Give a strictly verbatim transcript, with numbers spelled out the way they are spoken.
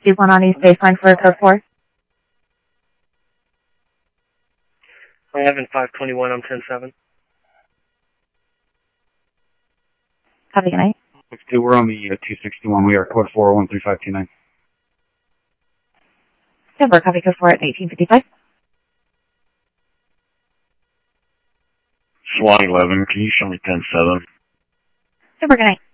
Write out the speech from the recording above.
two one on East Baseline for code four. eleven five twenty-one, I'm ten seven. Copy, good night. six two, we're on the uh, two sixty-one. We are code four one three five two nine. Denver, copy code four at eighteen fifty-five. Swan eleven, can you show me ten seven? Denver, good night.